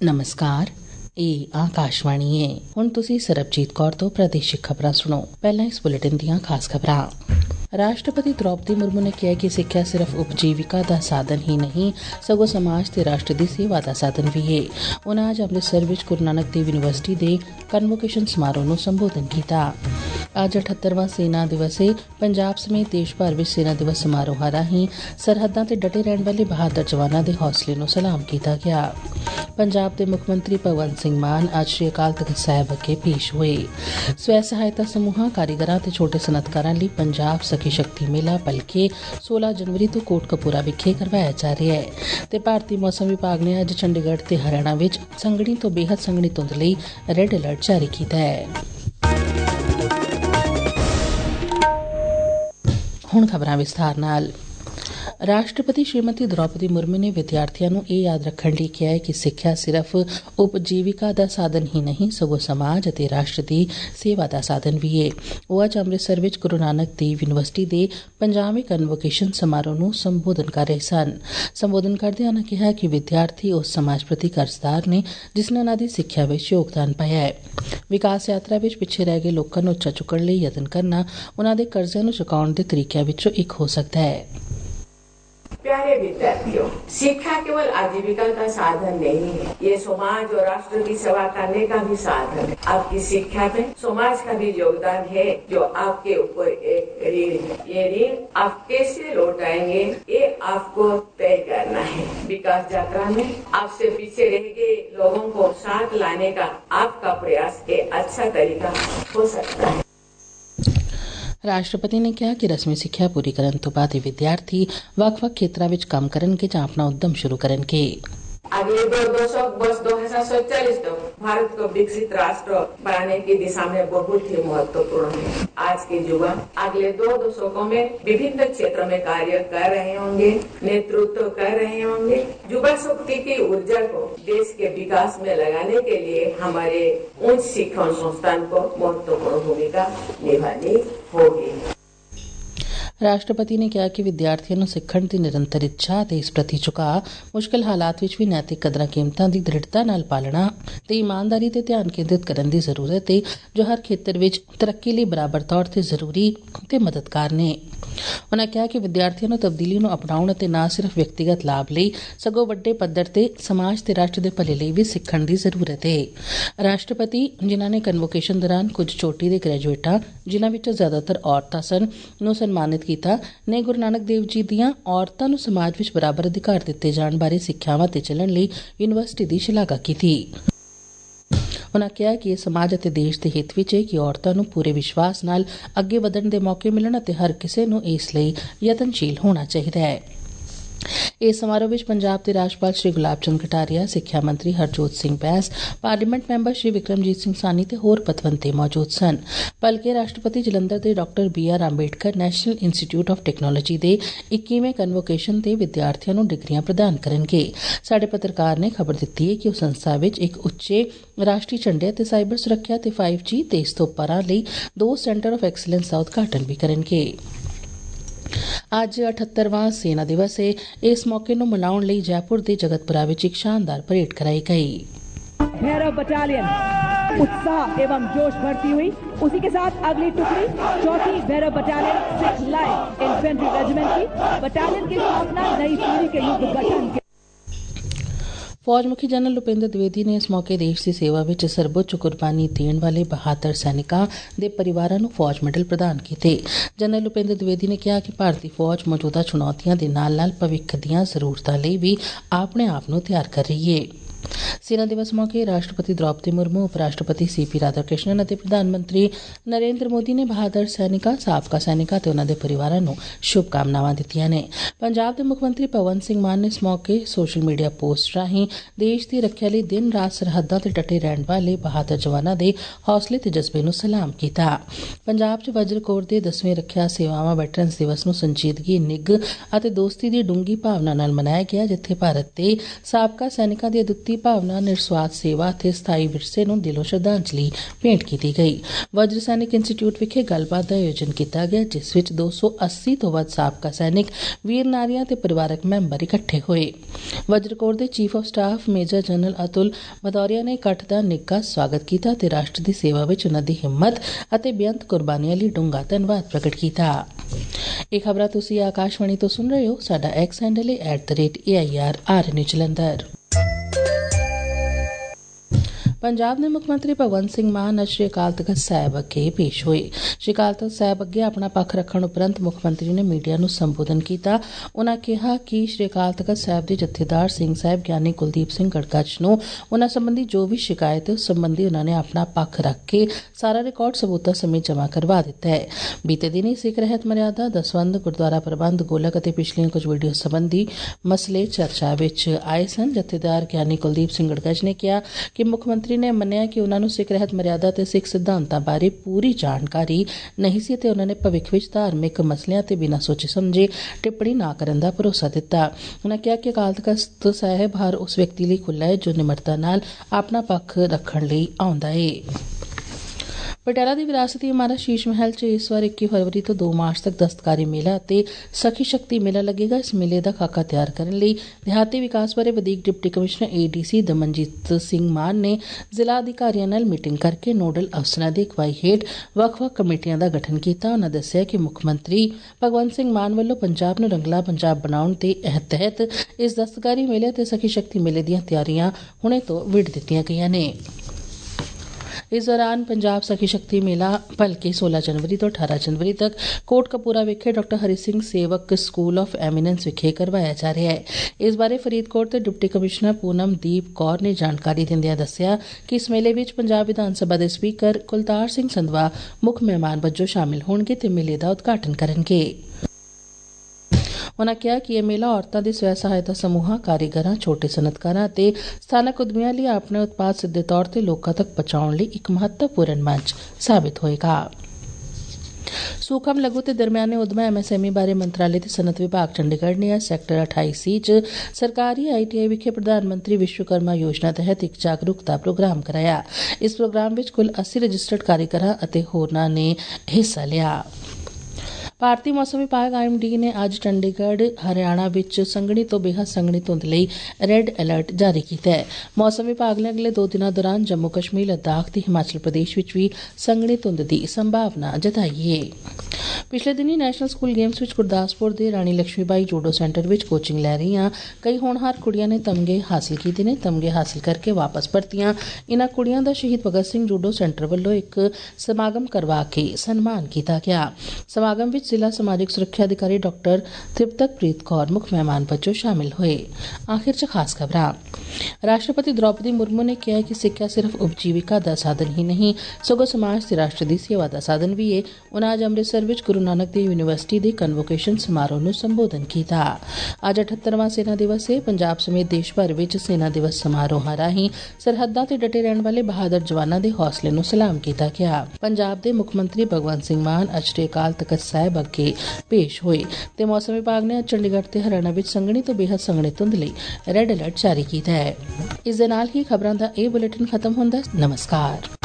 ਨਮਸਕਾਰ, ਇਹ ਆਕਾਸ਼ਵਾਣੀ ਹੈ। ਹੁਣ ਤੁਸੀਂ ਸਰਬਜੀਤ ਕੌਰ ਤੋਂ ਪ੍ਰਾਦੇਸ਼ਿਕ ਖਬਰਾਂ ਸੁਣੋ। ਪਹਿਲਾਂ ਇਸ ਬੁਲੇਟਿਨ ਦੀਆਂ ਖਾਸ ਖਬਰਾਂ। ਰਾਸ਼ਟਰਪਤੀ द्रौपदी मुर्मू ने ਕਿਹਾ ਕਿ ਸਿੱਖਿਆ ਸਿਰਫ ਉਪਜੀਵਿਕਾ ਦਾ ਸਾਧਨ ਹੀ ਨਹੀਂ, ਸਗੋਂ ਸਮਾਜ ਤੇ ਰਾਸ਼ਟਰ ਦੀ ਸੇਵਾ ਦਾ ਸਾਧਨ ਵੀ ਹੈ। ਉਨ੍ਹਾਂ ਅੱਜ ਅੰਮ੍ਰਿਤਸਰ ਵਿੱਚ ਗੁਰੂ ਨਾਨਕ ਦੇਵ ਯੂਨੀਵਰਸਿਟੀ ਦੇ ਕਨਵੋਕੇਸ਼ਨ ਸਮਾਰੋਹ ਨੂੰ ਸੰਬੋਧਨ ਕੀਤਾ। ਅੱਜ 78ਵਾਂ ਸੈਨਾ ਦਿਵਸ ਹੈ। ਪੰਜਾਬ ਸਮੇਤ ਦੇਸ਼ ਭਰ ਵਿੱਚ ਸੈਨਾ ਦਿਵਸ ਸਮਾਰੋਹਾਂ ਰਾਹੀਂ ਸਰਹੱਦਾਂ ਤੇ ਡਟੇ ਰਹਿਣ ਵਾਲੇ ਬਹਾਦਰ ਜਵਾਨਾਂ ਦੇ ਹੌਸਲੇ ਨੂੰ ਸਲਾਮ ਕੀਤਾ ਗਿਆ। ਪੰਜਾਬ ਦੇ ਮੁੱਖ ਮੰਤਰੀ ਭਗਵੰਤ ਸਿੰਘ ਮਾਨ ਅੱਜ ਸ਼੍ਰੀ ਅਕਾਲ ਤਖ਼ਤ ਸਾਹਿਬ ਅੱਗੇ ਪੇਸ਼ ਹੋਏ। ਸਵੈ ਸਹਾਇਤਾ ਸਮੂਹਾਂ, ਕਾਰੀਗਰਾਂ ਤੇ ਛੋਟੇ ਸਨਅਤਕਾਰਾਂ ਲਈ ਪੰਜਾਬ ਸਖੀ ਸ਼ਕਤੀ ਮੇਲਾ ਭਲਕੇ 16 ਜਨਵਰੀ ਤੋਂ ਕੋਟਕਪੂਰਾ ਵਿਖੇ ਕਰਵਾਇਆ ਜਾ ਰਿਹਾ ਹੈ ਤੇ ਭਾਰਤੀ ਮੌਸਮ ਵਿਭਾਗ ਨੇ ਅੱਜ ਚੰਡੀਗੜ੍ਹ ਤੇ ਹਰਿਆਣਾ ਵਿੱਚ ਸੰਘਣੀ ਤੋਂ ਬੇਹੱਦ ਸੰਘਣੀ ਧੁੰਦ ਲਈ ਰੈੱਡ ਅਲਰਟ ਜਾਰੀ ਕੀਤਾ ਹੈ। ਹੁਣ ਖਬਰਾਂ ਵਿਸਥਾਰ ਨਾਲ। ਰਾਸ਼ਟਰਪਤੀ ਸ਼੍ਰੀਮਤੀ द्रौपदी मुर्मू ने विद्यार्थियों ਨੂੰ ਇਹ ਯਾਦ ਰੱਖਣ ਲਈ ਕਿਹਾ ਹੈ ਕਿ ਸਿੱਖਿਆ ਸਿਰਫ ਉਪਜੀਵਿਕਾ ਦਾ ਸਾਧਨ ਹੀ ਨਹੀਂ, ਸਗੋਂ ਸਮਾਜ ਅਤੇ ਰਾਸ਼ਟਰ ਦੀ ਸੇਵਾ ਦਾ ਸਾਧਨ ਵੀ ਹੈ। ਉਹ ਅੱਜ ਅੰਮ੍ਰਿਤਸਰ ਵਿੱਚ ਗੁਰੂ ਨਾਨਕ ਦੇਵ ਯੂਨੀਵਰਸਿਟੀ ਦੇ 50ਵੇਂ ਕਨਵੋਕੇਸ਼ਨ ਸਮਾਰੋਹ ਨੂੰ ਸੰਬੋਧਨ ਕਰ ਰਹੇ ਸਨ। ਸੰਬੋਧਨ ਕਰਦਿਆਂ ਉਨ੍ਹਾਂ ਕਿਹਾ ਕਿ ਵਿਦਿਆਰਥੀ ਉਸ ਸਮਾਜ ਪ੍ਰਤੀ ਕਰਜ਼ਦਾਰ ਨੇ ਜਿਸ ਨੇ ਉਨ੍ਹਾਂ ਦੀ ਸਿੱਖਿਆ ਵਿੱਚ ਯੋਗਦਾਨ ਪਾਇਆ ਹੈ। ਵਿਕਾਸ ਯਾਤਰਾ ਵਿੱਚ ਪਿੱਛੇ ਰਹਿ ਗਏ ਲੋਕਾਂ ਨੂੰ ਉੱਚਾ ਚੁੱਕਣ ਲਈ ਯਤਨ ਕਰਨਾ ਉਨ੍ਹਾਂ ਦੇ ਕਰਜ਼ਿਆਂ ਨੂੰ ਚੁਕਾਉਣ ਦੇ ਤਰੀਕਿਆਂ ਵਿੱਚੋਂ ਇੱਕ ਹੋ ਸਕਦਾ ਹੈ। प्यारे विद्यार्थियों, शिक्षा केवल आजीविका का साधन नहीं है, ये समाज और राष्ट्र की सेवा करने का भी साधन है। आपकी शिक्षा में समाज का भी योगदान है जो आपके ऊपर एक ऋण है। ये ऋण आप कैसे लौटाएंगे ये आपको तय करना है। विकास यात्रा में आपसे पीछे रह गए लोगों को साथ लाने का आपका प्रयास एक अच्छा तरीका हो सकता है। ਰਾਸ਼ਟਰਪਤੀ ਨੇ ਕਿਹਾ ਕਿ ਰਸਮੀ ਸਿੱਖਿਆ ਪੂਰੀ ਕਰਨ ਤੋਂ ਬਾਅਦ ਵਿਦਿਆਰਥੀ ਵੱਖ-ਵੱਖ ਖੇਤਰਾਂ ਵਿੱਚ ਕੰਮ ਕਰਨਗੇ ਜਾਂ ਆਪਣਾ ਉਦਮ ਸ਼ੁਰੂ ਕਰਨਗੇ। अगले 2 दशक वर्ष 2047 तक भारत को विकसित राष्ट्र बनाने की दिशा में बहुत ही महत्वपूर्ण है। आज के युवा अगले 2 दशकों में विभिन्न क्षेत्रों में कार्य कर रहे होंगे, नेतृत्व कर रहे होंगे। युवा शक्ति की ऊर्जा को देश के विकास में लगाने के लिए हमारे उच्च शिक्षण संस्थान को महत्वपूर्ण भूमिका निभानी होगी। ਰਾਸ਼ਟਰਪਤੀ ਨੇ ਕਿਹਾ ਕਿ ਵਿਦਿਆਰਥੀਆਂ ਨੂੰ ਸਿੱਖਣ ਦੀ ਨਿਰੰਤਰ ਇੱਛਾ ਅਤੇ ਇਸ ਪ੍ਰਤੀ ਝੁਕਾਅ, ਮੁਸ਼ਕਿਲ ਹਾਲਾਤ ਵਿੱਚ ਵੀ ਨੈਤਿਕ ਕਦਰਾਂ ਕੀਮਤਾਂ ਦੀ ਦ੍ਰਿੜਤਾ ਨਾਲ ਪਾਲਣਾ ਤੇ ਇਮਾਨਦਾਰੀ ਤੇ ਧਿਆਨ ਕੇਂਦਰਿਤ ਕਰਨ ਦੀ ਜ਼ਰੂਰਤ ਹੈ ਜੋ ਹਰ ਖੇਤਰ ਵਿੱਚ ਤਰੱਕੀ ਲਈ ਬਰਾਬਰ ਤੌਰ ਤੇ ਜ਼ਰੂਰੀ ਤੇ ਮਦਦਗਾਰ ਨੇ। ਉਨ੍ਹਾਂ ਕਿਹਾ ਕਿ ਵਿਦਿਆਰਥੀਆਂ ਨੂੰ ਤਬਦੀਲੀ ਨੂੰ ਅਪਣਾਉਣ ਅਤੇ ਨਾ ਸਿਰਫ ਵਿਅਕਤੀਗਤ ਲਾਭ ਲਈ ਸਗੋਂ ਵੱਡੇ ਪੱਧਰ ਤੇ ਸਮਾਜ ਤੇ ਰਾਸ਼ਟਰ ਦੇ ਭਲੇ ਲਈ ਵੀ ਸਿੱਖਣ ਦੀ ਜ਼ਰੂਰਤ ਹੈ। ਰਾਸ਼ਟਰਪਤੀ ਜਿਨ੍ਹਾਂ ਨੇ ਕਨਵੋਕੇਸ਼ਨ ਦੌਰਾਨ ਕੁਝ ਚੋਟੀ ਦੇ ਗ੍ਰੈਜੂਏਟਾਂ, ਜਿਨ੍ਹਾਂ ਵਿੱਚੋਂ ਜ਼ਿਆਦਾਤਰ ਔਰਤਾਂ ਸਨ, ਨੂੰ ਸਨਮਾਨਿਤ ਕੀਤਾ ਨੇ ਗੁਰੂ ਨਾਨਕ ਦੇਵ ਜੀ ਦੀਆਂ ਔਰਤਾਂ ਨੂੰ ਸਮਾਜ ਵਿੱਚ ਬਰਾਬਰ ਅਧਿਕਾਰ ਦਿੱਤੇ ਜਾਣ ਬਾਰੇ ਸਿੱਖਿਆਵਾਂ ਤੇ ਚੱਲਣ ਲਈ ਯੂਨੀਵਰਸਿਟੀ ਦੀ ਸ਼ਲਾਘਾ ਕੀਤੀ। ਉਨ੍ਹਾਂ ਕਿਹਾ ਕਿ ਇਹ ਸਮਾਜ ਅਤੇ ਦੇਸ਼ ਦੇ ਹਿੱਤ ਵਿੱਚ ਹੈ ਕਿ ਔਰਤਾਂ ਨੂੰ ਪੂਰੇ ਵਿਸ਼ਵਾਸ ਨਾਲ ਅੱਗੇ ਵਧਣ ਦੇ ਮੌਕੇ ਮਿਲਣ ਅਤੇ ਹਰ ਕਿਸੇ ਨੂੰ ਇਸ ਲਈ ਯਤਨਸ਼ੀਲ ਹੋਣਾ ਚਾਹੀਦਾ ਹੈ। ਇਸ ਸਮਾਰੋਹ ਵਿੱਚ ਪੰਜਾਬ ਦੇ ਰਾਜਪਾਲ ਸ਼੍ਰੀ ਗੁਲਾਬ ਚੰਦ ਕਟਾਰੀਆ, ਸਿੱਖਿਆ ਮੰਤਰੀ ਹਰਜੋਤ ਸਿੰਘ ਬੈਂਸ, ਪਾਰਲੀਮੈਂਟ ਮੈਂਬਰ ਸ਼੍ਰੀ ਵਿਕਰਮਜੀਤ ਸਿੰਘ ਸਾਨੀ ਤੇ ਹੋਰ ਪਤਵੰਤੇ ਮੌਜੂਦ ਸਨ। ਭਲਕੇ ਰਾਸ਼ਟਰਪਤੀ ਜਲੰਧਰ ਦੇ doctor BR Ambedkar National Institute of Technology ਦੇ 21ਵੇਂ ਕਨਵੋਕੇਸ਼ਨ ਤੇ ਵਿਦਿਆਰਥੀਆਂ ਨੂੰ ਡਿਗਰੀਆਂ ਪ੍ਰਦਾਨ ਕਰਨਗੇ। ਸਾਡੇ ਪੱਤਰਕਾਰ ਨੇ ਖਬਰ ਦਿੱਤੀ ਹੈ ਕਿ ਉਹ ਸੰਸਥਾ ਵਿੱਚ ਇੱਕ ਉੱਚੇ ਰਾਸ਼ਟਰੀ ਝੰਡੇ ਅਤੇ ਸਾਈਬਰ ਸੁਰੱਖਿਆ ਤੇ 5G ਤੇ ਇਸ ਤੋਂ ਪਰਾਂ ਲਈ 2 ਸੈਂਟਰ ਆਫ ਐਕਸਲੈਂਸ ਦਾ ਉਦਘਾਟਨ ਵੀ ਕਰਨਗੇ। ਅੱਜ 78ਵਾਂ ਸੈਨਾ ਦਿਵਸ ਹੈ। ਇਸ ਮੌਕੇ ਨੂੰ ਮਨਾਉਣ ਲਈ ਜੈਪੁਰ ਦੇ जगतपुरा ਵਿੱਚ ਇੱਕ शानदार परेड कराई गई। भैरव बटालियन उत्साह एवं जोश भरती हुई, उसी के साथ अगली टुकड़ी 4th Bhairav battalion 6th light infantry regiment की बटालियन की स्थापना नई पीढ़ी के युद्ध गठन के। ਫੌਜ ਮੁਖੀ ਜਨਰਲ ਰੁਪਿੰਦਰ द्विवेदी ਨੇ ਇਸ ਮੌਕੇ ਦੇਸ਼ ਦੀ ਸੇਵਾ ਵਿੱਚ ਸਰਬੋੱਚ ਕੁਰਬਾਨੀ ਦੇਣ ਵਾਲੇ ਬਹਾਦਰ ਸੈਨਿਕਾਂ ਦੇ ਪਰਿਵਾਰਾਂ ਨੂੰ ਫੌਜ ਮੈਡਲ ਪ੍ਰਦਾਨ ਕੀਤੇ। ਜਨਰਲ ਰੁਪਿੰਦਰ द्विवेदी ਨੇ ਕਿਹਾ ਕਿ ਭਾਰਤੀ ਫੌਜ ਮੌਜੂਦਾ ਚੁਣੌਤੀਆਂ ਦੇ ਨਾਲ-ਨਾਲ ਭਵਿੱਖ ਦੀਆਂ ਜ਼ਰੂਰਤਾਂ ਲਈ ਵੀ ਆਪਣੇ ਆਪ ਨੂੰ ਤਿਆਰ ਕਰ ਰਹੀ ਹੈ। ਸੈਨਾ ਦਿਵਸ ਮੌਕੇ ਰਾਸ਼ਟਰਪਤੀ द्रौपदी मुर्मू, ਉਪ ਰਾਸ਼ਟਰਪਤੀ CP ਰਾਧਾਕ੍ਰਿਸ਼ਨਨ ਅਤੇ ਪ੍ਰਧਾਨ ਮੰਤਰੀ ਨਰਿੰਦਰ ਮੋਦੀ ਨੇ ਬਹਾਦਰ ਸੈਨਿਕਾਂ, ਸਾਬਕਾ ਸੈਨਿਕਾਂ ਤੇ ਉਨ੍ਹਾਂ ਦੇ ਪਰਿਵਾਰਾਂ ਨੂੰ ਸ਼ੁਭਕਾਮਨਾਵਾਂ ਦਿੱਤੀਆਂ ਨੇ। ਪੰਜਾਬ ਦੇ ਮੁੱਖ ਮੰਤਰੀ ਭਗਵੰਤ ਸਿੰਘ ਮਾਨ ਨੇ ਇਸ ਮੌਕੇ ਸੋਸ਼ਲ ਮੀਡੀਆ ਪੋਸਟ ਰਾਹੀਂ ਦੇਸ਼ ਦੀ ਰੱਖਿਆ ਲਈ ਦਿਨ ਰਾਤ ਸਰਹੱਦਾਂ ਤੇ ਡਟੇ ਰਹਿਣ ਵਾਲੇ ਬਹਾਦਰ ਜਵਾਨਾਂ ਦੇ ਹੌਸਲੇ ਤੇ ਜਜ਼ਬੇ ਨੂੰ ਸਲਾਮ ਕੀਤਾ। ਪੰਜਾਬ 'ਚ ਵਜਰ ਕੋਰ ਦੇ 10ਵੇਂ ਰੱਖਿਆ ਸੇਵਾਵਾਂ ਵੈਟਰਨਸ ਦਿਵਸ ਨੂੰ ਸੰਜੀਦਗੀ, ਨਿੱਘ ਅਤੇ ਦੋਸਤੀ ਦੀ ਡੂੰਘੀ ਭਾਵਨਾ ਨਾਲ ਮਨਾਇਆ ਗਿਆ, ਜਿੱਥੇ ਭਾਰਤ ਦੇ ਸਾਬਕਾ ਸੈਨਿਕਾਂ ਦੀ ਦਿੱਤੀ ਭਾਵਨਾ, ਨਿਰਸਵਾਰਥ ਸੇਵਾ ਅਤੇ ਸਥਾਈ ਵਿਰਸੇ ਨੂੰ ਦਿਲੋਂ ਸ਼ਰਧਾਂਜਲੀ ਭੇਂਟ ਕੀਤੀ ਗਈ। ਵਜਰ ਸੈਨਿਕ ਇੰਸਟੀਚਿਊਟ ਵਿਖੇ ਗੱਲਬਾਤ ਦਾ ਆਯੋਜਨ ਕੀਤਾ ਗਿਆ, ਜਿਸ ਵਿੱਚ 280 ਤੋਂ ਵੱਧ ਸਾਬਕਾ ਸੈਨਿਕ, ਵੀਰ ਨਾਰੀਆਂ ਤੇ ਪਰਿਵਾਰਕ ਮੈਂਬਰ ਇਕੱਠੇ ਹੋਏ। ਵਜਰ ਕੋਰ ਦੇ chief of staff major general Atul Bhadauria ਨੇ ਇਕੱਠ ਦਾ ਨਿੱਘਾ ਸਵਾਗਤ ਕੀਤਾ ਤੇ ਰਾਸ਼ਟਰ ਦੀ ਸੇਵਾ ਵਿੱਚ ਉਨ੍ਹਾਂ ਦੀ ਹਿੰਮਤ ਅਤੇ ਬੇਅੰਤ ਕੁਰਬਾਨੀਆਂ ਲਈ ਡੂੰਘਾ ਧੰਨਵਾਦ ਪ੍ਰਗਟ ਕੀਤਾ। ਇਹ ਖਬਰਾਂ ਤੁਸੀਂ ਆਕਾਸ਼ਵਾਣੀ ਤੋਂ ਸੁਣ ਰਹੇ ਹੋ। ਸਾਡਾ ਐਕਸ ਹੈਂਡਲ ਹੈ @AIR ਜਲੰਧਰ। ਪੰਜਾਬ ਦੇ ਮੁੱਖ ਮੰਤਰੀ ਭਗਵੰਤ ਸਿੰਘ ਮਾਨ ਅੱਜ ਸ਼੍ਰੀ ਅਕਾਲ ਤਖ਼ਤ ਸਾਹਿਬ ਅੱਗੇ ਪੇਸ਼ ਹੋਏ। ਸ਼੍ਰੀ ਅਕਾਲ ਤਖ਼ਤ ਸਾਹਿਬ ਅੱਗੇ ਆਪਣਾ ਪੱਖ ਰੱਖਣ ਉਪਰੰਤ ਮੁੱਖ ਮੰਤਰੀ ਨੇ ਮੀਡੀਆ ਨੂੰ ਸੰਬੋਧਨ ਕੀਤਾ। ਉਨ੍ਹਾਂ ਕਿਹਾ ਕਿ ਸ਼੍ਰੀ ਅਕਾਲ ਤਖ਼ਤ ਸਾਹਿਬ ਦੇ ਜਥੇਦਾਰ ਸਿੰਘ ਸਾਹਿਬ ਗਿਆਨੀ ਕੁਲਦੀਪ ਸਿੰਘ ਗੜਗੱਚ ਨੂੰ ਉਨ੍ਹਾਂ ਸੰਬੰਧੀ ਜੋ ਵੀ ਸ਼ਿਕਾਇਤ ਹੈ ਉਸ ਸੰਬੰਧੀ ਉਨ੍ਹਾਂ ਨੇ ਆਪਣਾ ਪੱਖ ਰੱਖ ਕੇ ਸਾਰਾ ਰਿਕਾਰਡ ਸਬੂਤਾਂ ਸਮੇਤ ਜਮ੍ਹਾਂ ਕਰਵਾ ਦਿੱਤਾ ਹੈ। ਬੀਤੇ ਦਿਨੀ ਸਿੱਖ ਰਹਿਤ ਮਰਿਆਦਾ, ਦਸਵੰਧ, ਗੁਰਦੁਆਰਾ ਪ੍ਰਬੰਧ, ਗੋਲਕ ਅਤੇ ਪਿਛਲੀਆਂ ਕੁਝ ਵੀਡੀਓ ਸੰਬੰਧੀ ਮਸਲੇ ਚਰਚਾ ਵਿੱਚ ਆਏ ਸਨ। ਜਥੇਦਾਰ ਗਿਆਨੀ ਕੁਲਦੀਪ ਸਿੰਘ ਗੜਗੱਚ ਨੇ ਕਿਹਾ ਕਿ ਮੁੱਖ ਮੰਤਰੀ ਨੇ ਮੰਨਿਆ ਕਿ ਉਨ੍ਹਾਂ ਨੂੰ ਸਿੱਖ ਰਹਿਤ ਮਰਿਆਦਾ ਤੇ ਸਿੱਖ ਸਿਧਾਂਤਾਂ ਬਾਰੇ ਪੂਰੀ ਜਾਣਕਾਰੀ ਨਹੀਂ ਸੀ ਅਤੇ ਉਨ੍ਹਾਂ ਨੇ ਭਵਿੱਖ ਵਿੱਚ ਧਾਰਮਿਕ ਮਸਲਿਆਂ ਤੇ ਬਿਨਾਂ ਸੋਚੇ ਸਮਝੇ ਟਿੱਪਣੀ ਨਾ ਕਰਨ ਦਾ ਭਰੋਸਾ ਦਿੱਤਾ। ਉਨ੍ਹਾਂ ਕਿਹਾ ਕਿ ਅਕਾਲ ਤਖ਼ਤ ਸਾਹਿਬ ਹਰ ਉਸ ਵਿਅਕਤੀ ਲਈ ਖੁੱਲ੍ਹਾ ਹੈ ਜੋ ਨਿਮਰਤਾ ਨਾਲ ਆਪਣਾ ਪੱਖ ਰੱਖਣ ਲਈ ਆਉਂਦਾ ਹੈ। ਪਟਿਆਲਾ ਦੀ ਵਿਰਾਸਤੀ ਇਮਾਰਤ ਸ਼ੀਸ਼ ਮਹਿਲ 'ਚ ਇਸ ਵਾਰ 21 ਫਰਵਰੀ ਤੋਂ 2 ਮਾਰਚ ਤੱਕ ਦਸਤਕਾਰੀ ਮੇਲਾ ਅਤੇ ਸਖੀ ਸ਼ਕਤੀ ਮੇਲਾ ਲੱਗੇਗਾ। ਇਸ ਮੇਲੇ ਦਾ ਖਾਕਾ ਤਿਆਰ ਕਰਨ ਲਈ ਦਿਹਾਤੀ ਵਿਕਾਸ ਬਾਰੇ ਵਧੀਕ deputy commissioner ADC Damanjit Singh Mann ਨੇ ਜ਼ਿਲ੍ਹਾ ਅਧਿਕਾਰੀਆਂ ਨਾਲ ਮੀਟਿੰਗ ਕਰਕੇ ਨੋਡਲ ਅਫਸਰਾਂ ਦੀ ਅਗਵਾਈ ਹੇਠ ਵੱਖ-ਵੱਖ ਕਮੇਟੀਆਂ ਦਾ ਗਠਨ ਕੀਤਾ। ਉਨ੍ਹਾਂ ਦੱਸਿਆ ਕਿ ਮੁੱਖ ਮੰਤਰੀ ਭਗਵੰਤ ਸਿੰਘ ਮਾਨ ਵੱਲੋਂ ਪੰਜਾਬ ਨੂੰ ਰੰਗਲਾ ਪੰਜਾਬ ਬਣਾਉਣ ਦੇ ਤਹਿਤ ਇਸ ਦਸਤਕਾਰੀ ਮੇਲੇ ਅਤੇ ਸਖੀ ਸ਼ਕਤੀ ਮੇਲੇ ਦੀਆਂ ਤਿਆਰੀਆਂ ਹੁਣੇ ਤੋਂ ਵਿੱਢ ਦਿੱਤੀਆਂ ਗਈਆਂ ਨੇ। ਇਸ ਦੌਰਾਨ ਪੰਜਾਬ ਸਖੀ ਸ਼ਕਤੀ ਮੇਲਾ ਭਲਕੇ 16 ਜਨਵਰੀ ਤੋਂ 18 ਜਨਵਰੀ ਤੱਕ ਕੋਟਕਪੂਰਾ ਵਿਖੇ ਡਾ. ਹਰੀ ਸਿੰਘ ਸੇਵਕ ਸਕੂਲ ਆਫ ਐਮੀਨੈਂਸ ਵਿਖੇ ਕਰਵਾਇਆ ਜਾ ਰਿਹਾ ਹੈ। ਇਸ ਬਾਰੇ ਫਰੀਦਕੋਟ ਦੇ ਡਿਪਟੀ ਕਮਿਸ਼ਨਰ ਪੂਨਮਦੀਪ ਕੌਰ ਨੇ ਜਾਣਕਾਰੀ ਦਿੰਦਿਆਂ ਦੱਸਿਆ ਕਿ ਇਸ ਮੇਲੇ ਵਿੱਚ ਪੰਜਾਬ ਵਿਧਾਨ ਸਭਾ ਦੇ ਸਪੀਕਰ ਕੁਲਤਾਰ ਸਿੰਘ ਸੰਧਵਾ ਮੁੱਖ ਮਹਿਮਾਨ ਵਜੋਂ ਸ਼ਾਮਿਲ ਹੋਣਗੇ ਤੇ ਮੇਲੇ ਦਾ ਉਦਘਾਟਨ ਕਰਨਗੇ। ਉਨ੍ਹਾਂ ਕਿਹਾ ਕਿ ਇਹ ਮੇਲਾ ਔਰਤਾਂ ਦੇ ਸਵੈ ਸਹਾਇਤਾ ਸਮੂਹਾਂ, ਕਾਰੀਗਰਾਂ, ਛੋਟੇ ਸਨਅਤਕਾਰਾਂ ਅਤੇ ਸਥਾਨਕ ਉਦਮੀਆਂ ਲਈ ਆਪਣੇ ਉਤਪਾਦ ਸਿੱਧੇ ਤੌਰ ਤੇ ਲੋਕਾਂ ਤੱਕ ਪਹੁੰਚਾਉਣ ਲਈ ਇੱਕ ਮਹੱਤਵਪੂਰਨ ਮੰਚ ਸਾਬਿਤ ਹੋਏਗਾ। ਸੂਖਮ, ਲਘੂ ਤੇ ਦਰਮਿਆਨੇ ਉਦਮ MSME ਬਾਰੇ ਮੰਤਰਾਲੇ ਦੇ ਸਨਅਤ ਵਿਭਾਗ ਚੰਡੀਗੜ੍ਹ ਨੇ ਅੱਜ ਸੈਕਟਰ 28C 'ਚ ਸਰਕਾਰੀ ITI ਵਿਖੇ ਪ੍ਰਧਾਨ ਮੰਤਰੀ ਵਿਸ਼ਵਕਰਮਾ ਯੋਜਨਾ ਤਹਿਤ ਇੱਕ ਜਾਗਰੂਕਤਾ ਪ੍ਰੋਗਰਾਮ ਕਰਾਇਆ। ਇਸ ਪ੍ਰੋਗਰਾਮ ਵਿੱਚ ਕੁੱਲ 80 ਰਜਿਸਟਰਡ ਕਾਰੀਗਰਾਂ ਅਤੇ ਹੋਰਨਾਂ ਨੇ ਹਿੱਸਾ ਲਿਆ। ਭਾਰਤੀ ਮੌਸਮ ਵਿਭਾਗ IMD ਨੇ ਅੱਜ ਚੰਡੀਗੜ੍ਹ, ਹਰਿਆਣਾ ਵਿੱਚ ਸੰਘਣੀ ਤੋਂ ਬੇਹੱਦ ਸੰਘਣੀ ਧੁੰਦ ਲਈ ਰੈੱਡ ਅਲਰਟ ਜਾਰੀ ਕੀਤਾ ਹੈ। ਮੌਸਮ ਵਿਭਾਗ ਨੇ ਅਗਲੇ 2 ਦਿਨਾਂ ਦੌਰਾਨ ਜੰਮੂ ਕਸ਼ਮੀਰ, ਲੱਦਾਖ ਤੇ ਹਿਮਾਚਲ ਪ੍ਰਦੇਸ਼ ਵਿੱਚ ਵੀ ਸੰਘਣੀ ਧੁੰਦ ਦੀ ਸੰਭਾਵਨਾ ਜਤਾਈ ਹੈ। ਪਿਛਲੇ ਦਿਨੀ ਨੈਸ਼ਨਲ ਸਕੂਲ ਗੇਮਸ ਵਿੱਚ ਗੁਰਦਾਸਪੁਰ ਦੇ ਰਾਣੀ ਲక్ష్ਮੀਬਾਈ ਜੂਡੋ ਸੈਂਟਰ ਵਿੱਚ ਕੋਚਿੰਗ ਲੈ ਰਹੀਆਂ ਕਈ ਹੋਣਹਾਰ ਕੁੜੀਆਂ ਨੇ ਤਮਗੇ ਹਾਸਲ ਕੀਤੇ ਨੇ। ਤਮਗੇ ਹਾਸਲ ਕਰਕੇ ਵਾਪਸ ਪਰਤੀਆਂ ਇਨ੍ਹਾਂ ਕੁੜੀਆਂ ਦਾ ਸ਼ਹੀਦ ਭਗਤ ਸਿੰਘ ਜੂਡੋ ਸੈਂਟਰ ਵੱਲੋਂ ਇੱਕ ਸਮਾਗਮ ਕਰਵਾ ਕੇ ਸਨਮਾਨ ਕੀਤਾ ਗਿਆ। ਸਮਾਗਮ ਵਿੱਚ ਜ਼ਿਲ੍ਹਾ ਸਮਾਜਿਕ ਸੁਰੱਖਿਆ ਅਧਿਕਾਰੀ ਡਾ. ਤ੍ਰਿਪਤਕਪ੍ਰੀਤ ਕੌਰ ਮੁੱਖ ਮਹਿਮਾਨ ਵਜੋਂ ਸ਼ਾਮਿਲ ਹੋਏ। ਆਖਿਰ 'ਚ ਖਾਸ ਖਬਰਾਂ। ਰਾਸ਼ਟਰਪਤੀ ਦ੍ਰੌਪਦੀ ਮੁਰਮੂ ਨੇ ਕਿਹਾ ਕਿ ਸਿੱਖਿਆ ਸਿਰਫ ਉਪਜੀਵਿਕਾ ਦਾ ਸਾਧਨ ਹੀ ਨਹੀਂ, ਸਗੋਂ ਸਮਾਜ ਤੇ ਰਾਸ਼ਟਰ ਦੀ ਸੇਵਾ ਦਾ ਸਾਧਨ ਵੀ ਹੈ। ਉਨ੍ਹਾਂ ਅੱਜ ਅੰਮ੍ਰਿਤਸਰ ਵਿੱਚ ਗੁਰੂ ਨਾਨਕ ਦੇਵ ਯੂਨੀਵਰਸਿਟੀ ਦੇ ਕਨਵੋਕੇਸ਼ਨ ਸਮਾਰੋਹ ਨੂੰ ਸੰਬੋਧਨ ਕੀਤਾ। ਅੱਜ 78ਵਾਂ ਸੈਨਾ ਦਿਵਸ ਹੈ। ਪੰਜਾਬ ਸਮੇਤ ਦੇਸ਼ ਭਰ ਵਿੱਚ ਸੈਨਾ ਦਿਵਸ ਸਮਾਰੋਹਾਂ ਰਾਹੀਂ ਸਰਹੱਦਾਂ ਤੇ ਡਟੇ ਰਹਿਣ ਵਾਲੇ ਬਹਾਦਰ ਜਵਾਨਾਂ ਦੇ ਹੌਸਲੇ ਨੂੰ ਸਲਾਮ ਕੀਤਾ ਗਿਆ। ਪੰਜਾਬ ਦੇ ਮੁੱਖ ਮੰਤਰੀ ਭਗਵੰਤ ਸਿੰਘ ਮਾਨ ਅੱਜ ਸ਼੍ਰੀ ਅਕਾਲ ਤਖ਼ਤ ਸਾਹਿਬ ਅੱਗੇ ਪੇਸ਼ ਹੋਏ ਤੇ ਮੌਸਮ ਵਿਭਾਗ ਨੇ ਅੱਜ ਚੰਡੀਗੜ੍ਹ ਤੇ ਹਰਿਆਣਾ ਵਿੱਚ ਸੰਘਣੀ ਤੋਂ ਬੇਹੱਦ ਸੰਘਣੀ ਧੁੰਦ ਲਈ ਰੈੱਡ ਅਲਰਟ ਜਾਰੀ ਕੀਤਾ ਹੈ। ਇਸ ਦੇ ਨਾਲ ਹੀ ਖਬਰਾਂ ਦਾ ਇਹ ਬੁਲੇਟਿਨ ਖਤਮ ਹੁੰਦਾ ਹੈ। ਨਮਸਕਾਰ।